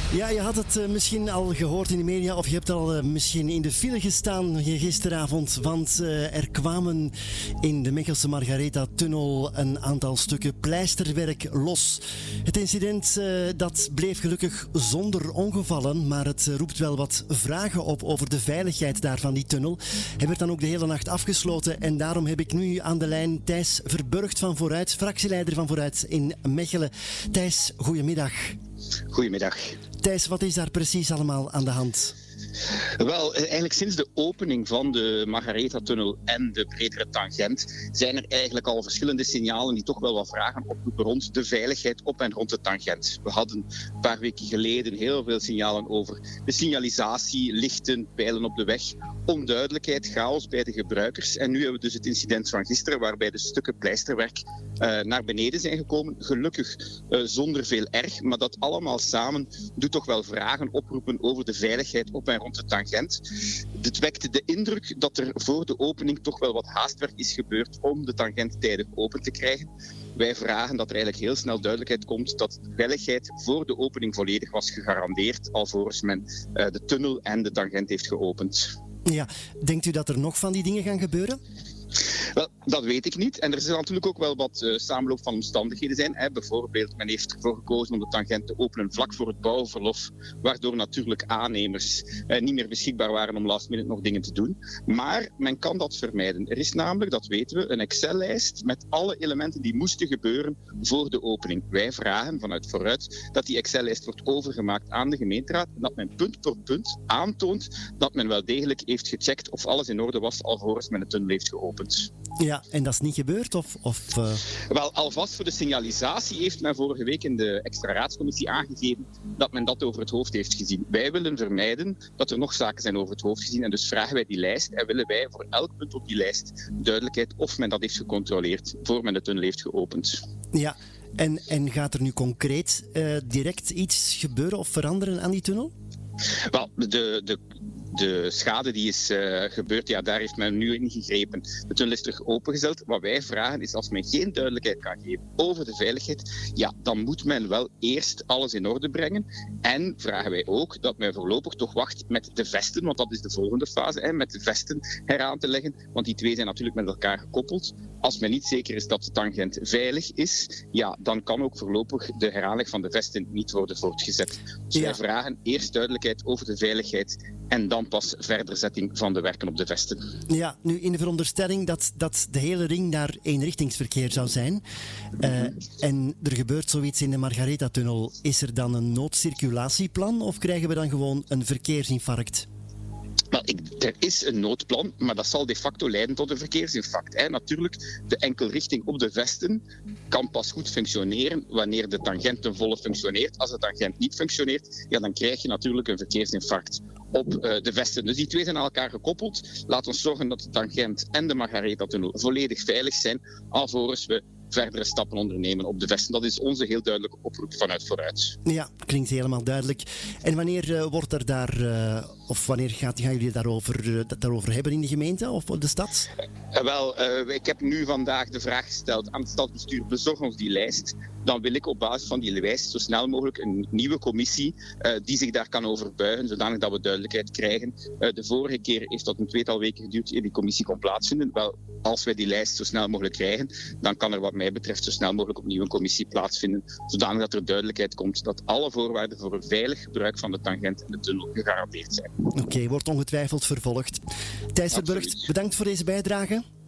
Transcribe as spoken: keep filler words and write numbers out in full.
Ja, je had het uh, misschien al gehoord in de media of je hebt al uh, misschien in de file gestaan gisteravond, want uh, er kwamen in de Mechelse Margaretha-tunnel een aantal stukken pleisterwerk los. Het incident uh, dat bleef gelukkig zonder ongevallen, maar het uh, roept wel wat vragen op over de veiligheid daar van die tunnel. Hij werd dan ook de hele nacht afgesloten en daarom heb ik nu aan de lijn Thijs Verburgt van Vooruit, fractieleider van Vooruit in Mechelen. Thijs, goedemiddag. Goedemiddag. Thijs, wat is daar precies allemaal aan de hand? Wel, eigenlijk sinds de opening van de Margaretha-tunnel en de bredere tangent zijn er eigenlijk al verschillende signalen die toch wel wat vragen oproepen rond de veiligheid op en rond de tangent. We hadden een paar weken geleden heel veel signalen over de signalisatie, lichten, pijlen op de weg, onduidelijkheid, chaos bij de gebruikers. En nu hebben we dus het incident van gisteren waarbij de stukken pleisterwerk uh, naar beneden zijn gekomen. Gelukkig uh, zonder veel erg, maar dat allemaal samen doet toch wel vragen oproepen over de veiligheid op en rond de tangent. Het wekte de indruk dat er voor de opening toch wel wat haastwerk is gebeurd om de tangent tijdig open te krijgen. Wij vragen dat er eigenlijk heel snel duidelijkheid komt dat de veiligheid voor de opening volledig was gegarandeerd, alvorens men uh, de tunnel en de tangent heeft geopend. Ja, denkt u dat er nog van die dingen gaan gebeuren? Wel, dat weet ik niet. En er zal natuurlijk ook wel wat uh, samenloop van omstandigheden zijn. Hè. Bijvoorbeeld, men heeft ervoor gekozen om de tangent te openen vlak voor het bouwverlof, waardoor natuurlijk aannemers uh, niet meer beschikbaar waren om last minute nog dingen te doen. Maar men kan dat vermijden. Er is namelijk, dat weten we, een Excel-lijst met alle elementen die moesten gebeuren voor de opening. Wij vragen vanuit Vooruit dat die Excel-lijst wordt overgemaakt aan de gemeenteraad en dat men punt voor punt aantoont dat men wel degelijk heeft gecheckt of alles in orde was alvorens men de tunnel heeft geopend. Ja, en dat is niet gebeurd? Of, of, uh... Wel, alvast voor de signalisatie heeft men vorige week in de extra raadscommissie aangegeven dat men dat over het hoofd heeft gezien. Wij willen vermijden dat er nog zaken zijn over het hoofd gezien en dus vragen wij die lijst en willen wij voor elk punt op die lijst duidelijkheid of men dat heeft gecontroleerd voor men de tunnel heeft geopend. Ja, en, en gaat er nu concreet uh, direct iets gebeuren of veranderen aan die tunnel? Wel, de... de De schade die is uh, gebeurd, ja, daar heeft men nu in gegrepen. De tunnel is terug opengezet. Wat wij vragen is, als men geen duidelijkheid kan geven over de veiligheid, ja, dan moet men wel eerst alles in orde brengen. En vragen wij ook dat men voorlopig toch wacht met de vesten, want dat is de volgende fase, hè, met de vesten heraan te leggen. Want die twee zijn natuurlijk met elkaar gekoppeld. Als men niet zeker is dat de tangent veilig is, ja, dan kan ook voorlopig de heraanleg van de vesten niet worden voortgezet. Dus ja. Wij vragen eerst duidelijkheid over de veiligheid en dan pas verderzetting van de werken op de vesten. Ja, nu in de veronderstelling dat, dat de hele ring daar eenrichtingsverkeer zou zijn uh, en er gebeurt zoiets in de Margaretha-tunnel, is er dan een noodcirculatieplan of krijgen we dan gewoon een verkeersinfarct? Wel, ik, er is een noodplan, maar dat zal de facto leiden tot een verkeersinfarct. Hè. Natuurlijk, de enkelrichting op de vesten kan pas goed functioneren wanneer de tangent ten volle functioneert. Als de tangent niet functioneert, ja, dan krijg je natuurlijk een verkeersinfarct op uh, de vesten. Dus die twee zijn aan elkaar gekoppeld. Laat ons zorgen dat de tangent en de Margaretha-tunnel volledig veilig zijn, alvorens we verdere stappen ondernemen op de vesten. Dat is onze heel duidelijke oproep vanuit Vooruit. Ja, klinkt helemaal duidelijk. En wanneer uh, wordt er daar, uh, of wanneer gaat, gaan jullie daarover, uh, daarover hebben in de gemeente of de stad? Uh, wel, uh, ik heb nu vandaag de vraag gesteld aan het stadsbestuur, bezorg ons die lijst. Dan wil ik op basis van die lijst zo snel mogelijk een nieuwe commissie uh, die zich daar kan over buigen, zodanig dat we duidelijkheid krijgen. Uh, de vorige keer heeft dat een tweetal weken geduurd eer die commissie kon plaatsvinden. Wel, als wij die lijst zo snel mogelijk krijgen, dan kan er wat mij betreft zo snel mogelijk opnieuw een commissie plaatsvinden, zodanig dat er duidelijkheid komt dat alle voorwaarden voor een veilig gebruik van de tangent en de tunnel gegarandeerd zijn. Oké, okay, wordt ongetwijfeld vervolgd. Thijs Verburgt, bedankt voor deze bijdrage.